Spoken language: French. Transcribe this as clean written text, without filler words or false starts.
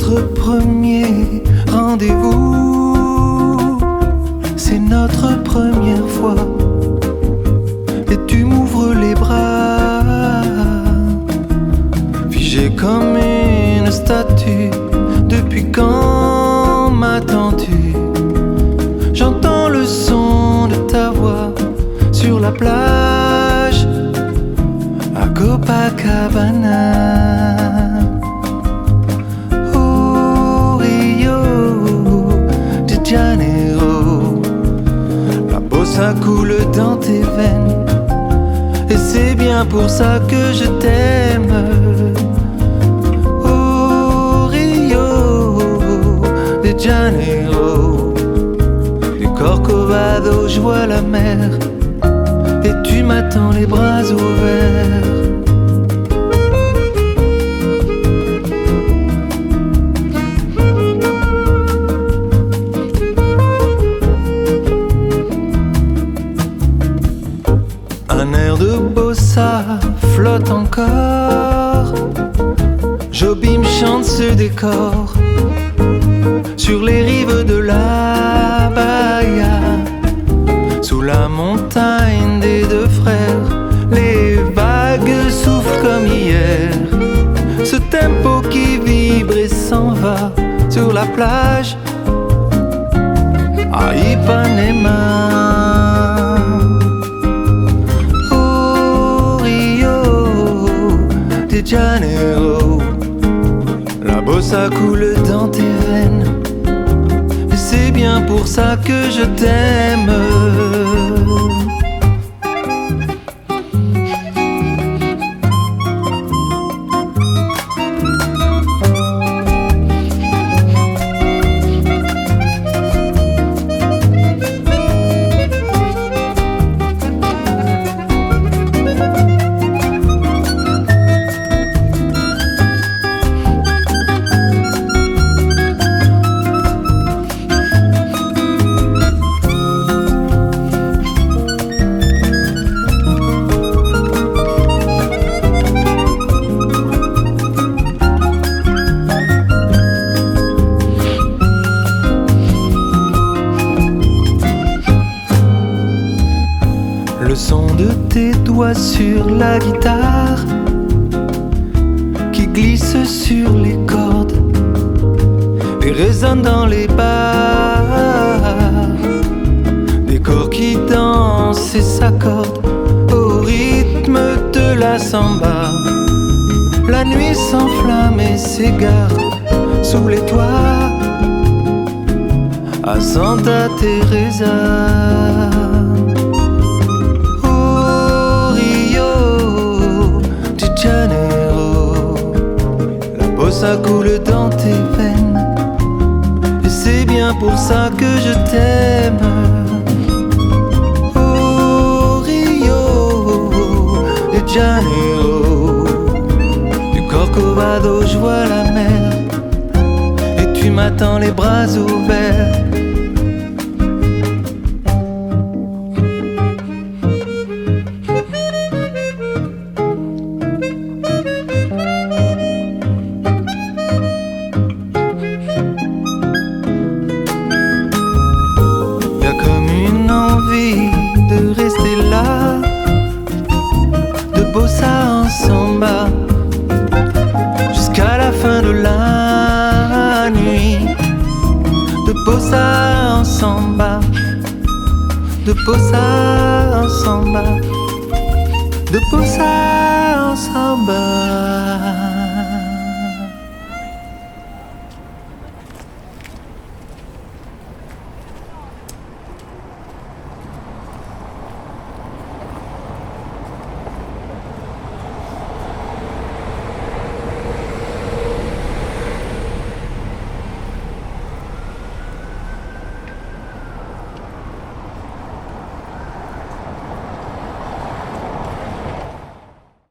notre premier rendez-vous, c'est notre première fois. Et tu m'ouvres les bras, figé comme une statue. Depuis quand m'attends-tu? J'entends le son de ta voix sur la plage à Copacabana. Oh Rio de Janeiro, la bossa coule dans tes veines, et c'est bien pour ça que je t'aime. Oh Rio de Janeiro, du Corcovado je vois la mer, et tu m'attends les bras ouverts. Un air de bossa flotte encore, Jobim chante ce décor sur les rives de la Bahia, sous la montagne des deux frères. Les vagues soufflent comme hier, ce tempo qui vibre et s'en va sur la plage à Ipanema. Oh Rio de Janeiro, la bossa coule dans tes veines, et c'est bien pour ça que je t'aime. Le son de tes doigts sur la guitare qui glisse sur les cordes et résonne dans les bars. Des corps qui dansent et s'accordent au rythme de la samba. La nuit s'enflamme et s'égare sous les toits à Santa Teresa. La bossa coule dans tes veines, et c'est bien pour ça que je t'aime. Oh Rio de Janeiro, du Corcovado je vois la mer, et tu m'attends les bras ouverts. De rester là, de bossa en samba, jusqu'à la fin de la nuit. De bossa en samba, de bossa en samba, de bossa en samba.